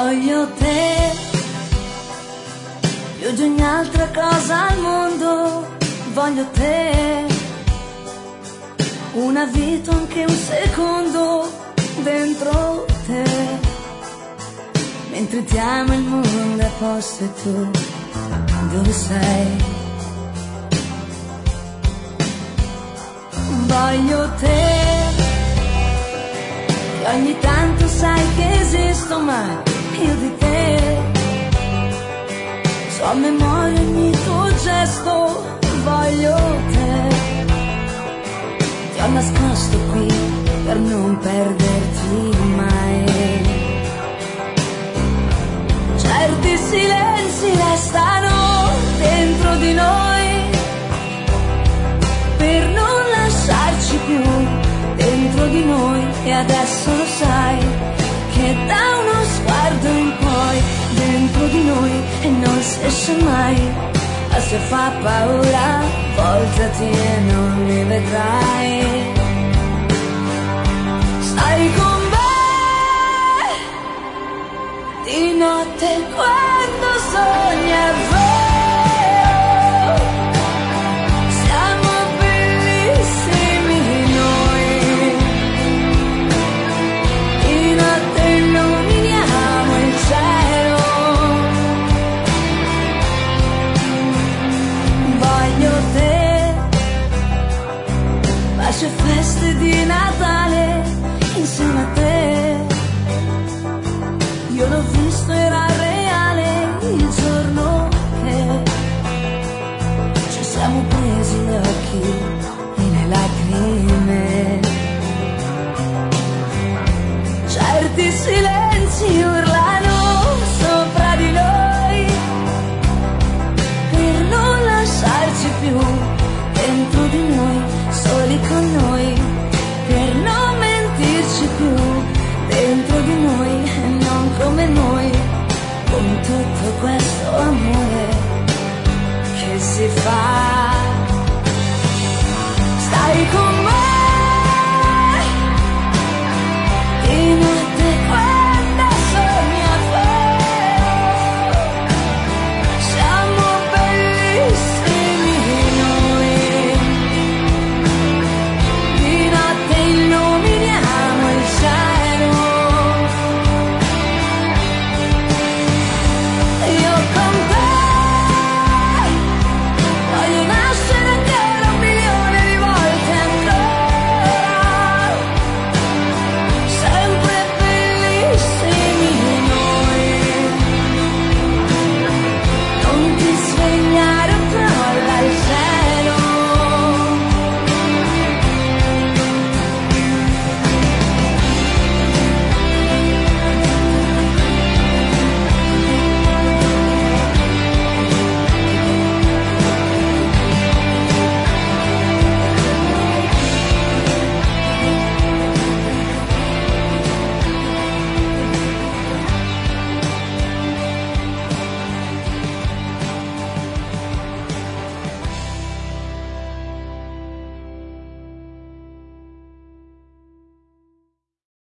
Voglio te, più di ogni altra cosa al mondo, voglio te, una vita, anche un secondo dentro te, mentre ti amo il mondo è posto e tu dove sei? Voglio te, che ogni tanto sai che esisto, ma io di te so a memoria ogni tuo gesto. Voglio te, ti ho nascosto qui per non perderti mai. Certi silenzi restano dentro di noi per non lasciarci più dentro di noi, e adesso lo sai che da uno sguardo in poi dentro di noi e non si esce mai. Ma se fa paura voltati e non mi vedrai. Stai con me di notte quando sogni è vero, siamo bellissimi noi, di notte illuminiamo il cielo. Voglio te, pace e feste di Natale insieme a te. Io l'ho visto, era reale il giorno che ci siamo presi gli occhi e le lacrime. Certi silenzi urlano sopra di noi per non lasciarci più dentro di noi, soli con noi, per non mentirci più dentro di noi e non come noi, con tutto questo amore che si fa.